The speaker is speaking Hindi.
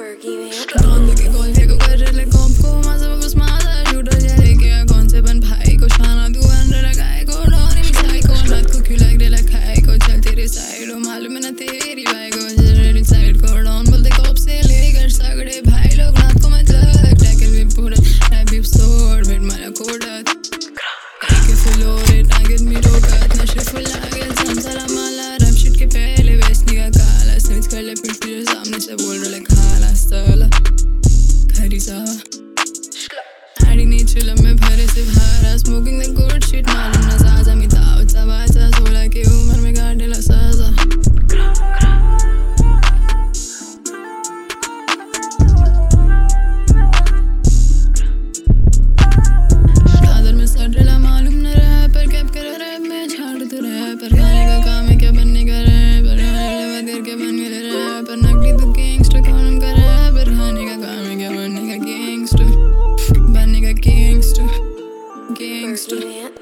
Fergie को कर ले कॉम को मजा बस मजा शूटर या लेके आ कौन से बन भाई को शाना तू अंडर लगाए को नॉरी मिसाई को रात को क्यों लग रहा खाए को चल तेरे साइड हो मालूम है ना तेरी भाई को जरा साइड को डाउन बोलते कॉप से लेकर सगड़े भाई लोग रात को मैं जग टैकल भी पूरा मैं भी सोड बिट मारा कोड़ा के फ्लोरे टारगेट मी रोकत नशे फुल आगे समसला माला रैप शिट के पहले वेस्ट निका काला स्निच कर ले पिट के सामने से बोल रहे खाला stala khari sa adding nature में भरे से भरा smoking the good shit मालूम ना साजा मी तावचा वाचा 16 की उम्र में गाड़ेला साजा कादर में सड़ला मालूम ना रहा पर कैप कर रहा मैं झाड़ तो रहा पर खाने का काम है क्या बनने का रहा पर लेवल करके बन गए रहा पर नकली तो गैंगस्टर कौन कर रहा पर खाने का काम है क्या बनने का गैंगस्टर gangster